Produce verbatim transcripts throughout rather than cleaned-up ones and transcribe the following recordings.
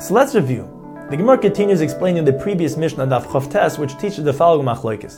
So let's review. The Gemara continues explaining the previous Mishnah Daf Chavtes, which teaches the following machlokes.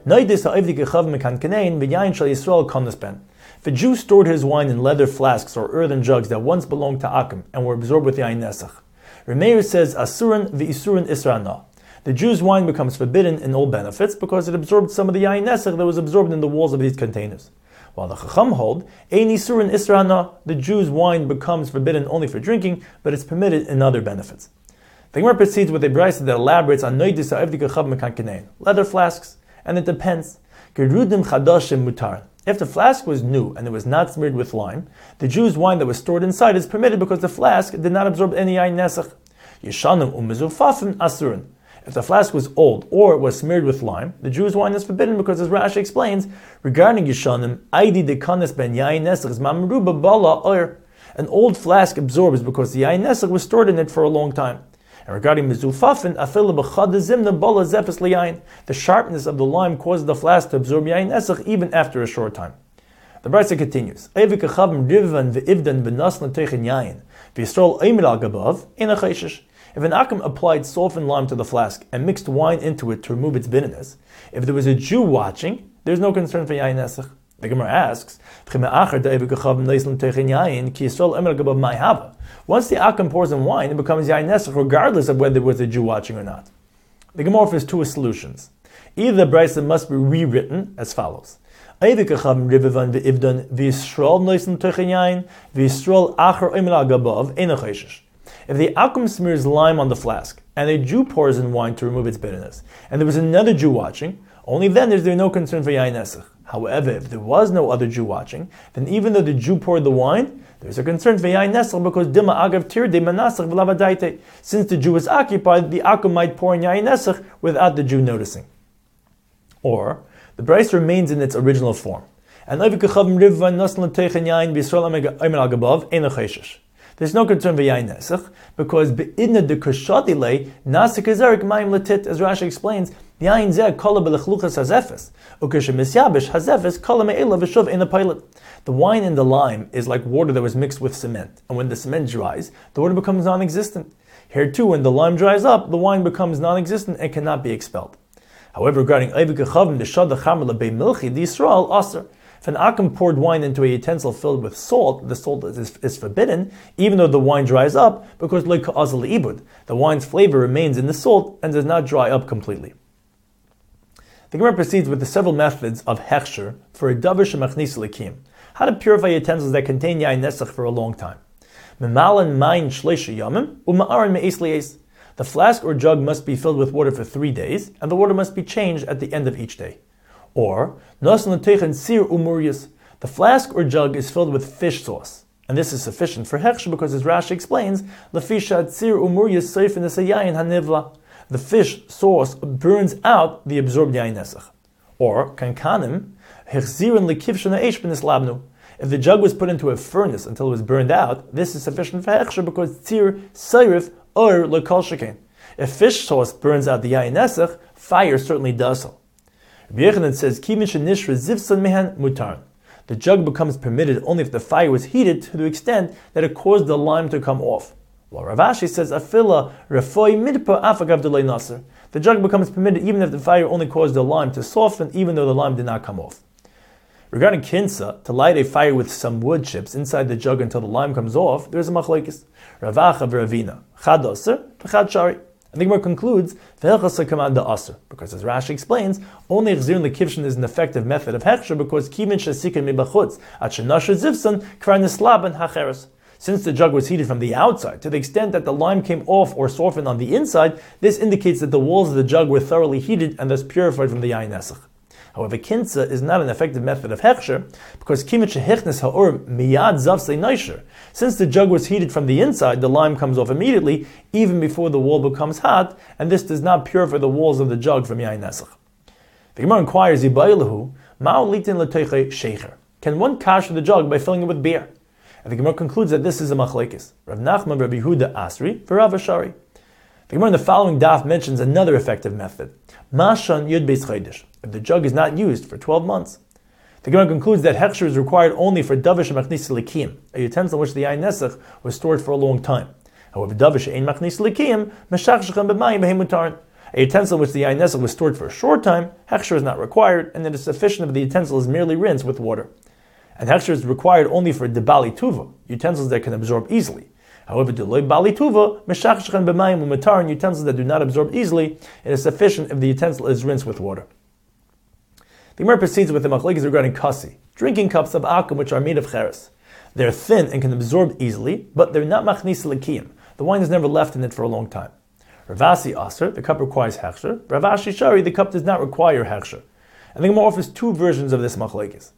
If a Jew stored his wine in leather flasks or earthen jugs that once belonged to Akim and were absorbed with yain nesach, Remeir says Asurin v'Isurin Israna. The Jew's wine becomes forbidden in all benefits because it absorbed some of the yain nesach that was absorbed in the walls of these containers. While the Chacham hold, Ein Isurin Israna, the Jew's wine becomes forbidden only for drinking, but it's permitted in other benefits. The Gemara proceeds with a brayso that elaborates on Noidis ha'evdik chav mekan kenein, leather flasks, and it depends. Gerudim chadashim mutar. If the flask was new and it was not smeared with lime, the Jew's wine that was stored inside is permitted because the flask did not absorb any yain nesach. Yeshanim umezufafim asurin. If the flask was old or was smeared with lime, the Jew's wine is forbidden because, as Rashi explains, regarding Yeshanim, aidi dekanes ben yain nesach mamruba bala oir. An old flask absorbs because the yain nesach was stored in it for a long time. And regarding mezufafin, afilu b'chad zimna bala zepes liyain. The sharpness of the lime causes the flask to absorb yain nesach even after a short time. The brayso continues. Evik achavim rivvan ve'ivdan v'nasna teichin yain v'yisrol eimir al gabav ena chayshish. If an Akim applied softened lime to the flask and mixed wine into it to remove its bitterness, if there was a Jew watching, there's no concern for yain nesach. The Gemara asks, once the Akim pours in wine, it becomes yain nesach regardless of whether there was a Jew watching or not. The Gemara offers two solutions. Either the brayso must be rewritten as follows. If the Akim smears lime on the flask, and a Jew pours in wine to remove its bitterness, and there was another Jew watching, only then is there no concern for yain nesach. However, if there was no other Jew watching, then even though the Jew poured the wine, there's a concern for yain nesach because dima agav tir de manasach v'lavadaite. Since the Jew is occupied, the Akim might pour in yain nesach without the Jew noticing. Or, the brayso remains in its original form. And there's no concern for yain nesach because be'idna de kashadile nasik ezerik mayim letit, as Rashi explains, yain zeh kola belechluchas hazefes ukeshe misyabish hazefes kola me'ela v'shuv in the pilot. The wine in the lime is like water that was mixed with cement, and when the cement dries, the water becomes non-existent. Here too, when the lime dries up, the wine becomes non-existent and cannot be expelled. However, regarding Eivik Achavim, the Shad Chamer Lebei Milchi, the Yisrael Aser. If an Akim poured wine into a utensil filled with salt, the salt is, is forbidden, even though the wine dries up, because like Azal Ibud, the wine's flavor remains in the salt and does not dry up completely. The Gemara proceeds with the several methods of hechsher for a davar shemachnis lekim, how to purify utensils that contain yain nesach for a long time. Memalan mayin shleisha yamim uma'aran me'es li'es. The flask or jug must be filled with water for three days, and the water must be changed at the end of each day. Or, the flask or jug is filled with fish sauce, and this is sufficient for hechsher because, as Rashi explains, the fish sauce burns out the absorbed yain nesach. Or, kankanim, if the jug was put into a furnace until it was burned out, this is sufficient for hechsher because tzir sayrif or lekal shekain. If fish sauce burns out the yain nesach, fire certainly does so. Rabbi Yochanan says, the jug becomes permitted only if the fire was heated to the extent that it caused the lime to come off. While Rav Ashi says, afila refoi midpa afagav delay nasr. The jug becomes permitted even if the fire only caused the lime to soften, even though the lime did not come off. Regarding kinsa, to light a fire with some wood chips inside the jug until the lime comes off, there is a machlokes. Ravacha v'Ravina, chad aser, v'chad shari. And the Gemara concludes, because as Rashi explains, only Chzirun Lekivshin is an effective method of hechsher because Kivin Shasikin Mibachutz, at Shenasher Zivson, Kvar Nislaban Hacheres. Since the jug was heated from the outside, to the extent that the lime came off or softened on the inside, this indicates that the walls of the jug were thoroughly heated and thus purified from the yain nesach. However, kinsa is not an effective method of hechsher because Kivin Shehichnes Ha'or Miyad Zavsei Neisher. Since the jug was heated from the inside, the lime comes off immediately, even before the wall becomes hot, and this does not purify the walls of the jug from yain nesach. The Gemara inquires, Yibayilahu, Ma'o litin l'teiche shecher. Can one kasher the jug by filling it with beer? And the Gemara concludes that this is a machlekes. Rav Nachman, Rav Yehuda Asri, for Rav Ashari. The Gemara in the following daf mentions another effective method. Mashan yud beis chodesh. If the jug is not used for twelve months. The Gemara concludes that hechsher is required only for davar shemachnis lekim, a utensil in which the yain nesach was stored for a long time. However, davish ein machnis likiyim meshachshechem b'mayim b'hem mutarin. A utensil in which the yain nesach was stored for a short time, hechsher is not required, and it is sufficient if the utensil is merely rinsed with water. And hechsher is required only for debali tuva, utensils that can absorb easily. However, deloy bali tuva meshachshechem b'mayim u'mutarin, utensils that do not absorb easily, it is sufficient if the utensil is rinsed with water. The Gemara proceeds with the machlekes regarding kasi, drinking cups of akum which are made of cheres. They're thin and can absorb easily, but they're not machnis l'kiyim. The wine is never left in it for a long time. Ravasi aser, the cup requires hechsher. Ravashi shari, the cup does not require hechsher. And the Gemara offers two versions of this machlekes.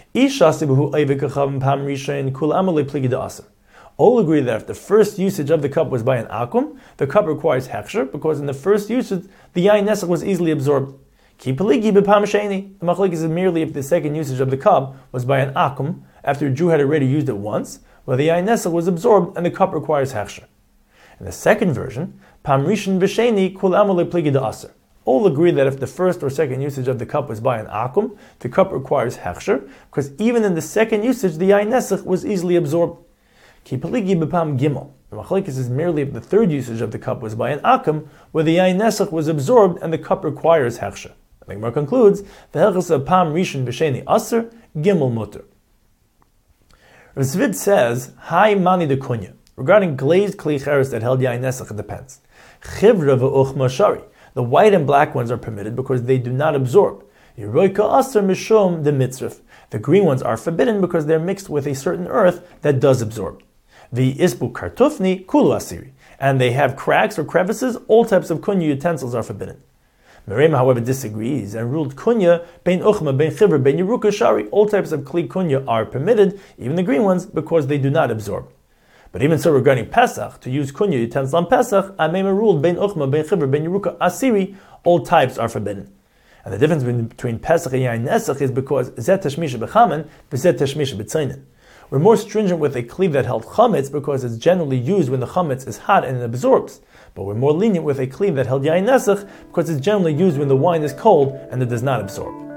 All agree that if the first usage of the cup was by an akum, the cup requires hechsher, because in the first usage, the yain nesach was easily absorbed. Ki paligi b'pam sheni. The machlekes is merely if the second usage of the cup was by an akum, after a Jew had already used it once, where the yain nesach was absorbed and the cup requires hechsher. In the second version, pam rishon v'sheni kul amale pligi da'aser. All agree that if the first or second usage of the cup was by an akum, the cup requires hechsher, because even in the second usage, the yain nesach was easily absorbed. Ki paligi b'pam gimel. The machlekes is merely if the third usage of the cup was by an akum, where the yain nesach was absorbed and the cup requires hechsher. The Gemara concludes, the hechsher of pam rishon v'sheni aser gimel mutter. Rav Zvid says, "Hai mani de kunya." Regarding glazed kli cheres that held yain nesach, it depends. Chivra v'uchma shari. The white and black ones are permitted because they do not absorb. Yeroika aser mishum de mitzrif. The green ones are forbidden because they're mixed with a certain earth that does absorb. The isbu kartufni kulu asiri. And they have cracks or crevices. All types of kunya utensils are forbidden. Merema, however, disagrees and ruled kunya, bein uchma, bein chivra, bein yeruka shari. All types of kli kunya are permitted, even the green ones, because they do not absorb. But even so, regarding Pesach, to use kunya utensil on Pesach, Amema ruled bein uchma, bein chivra, bein yeruka asiri. All types are forbidden. And the difference between Pesach and yain nesach is because zet tashmisha b'chamen, v'zet tashmisha b'tzainin. We're more stringent with a kli that held chametz because it's generally used when the chametz is hot and it absorbs. But we're more lenient with a kli that held yain nesach because it's generally used when the wine is cold and it does not absorb.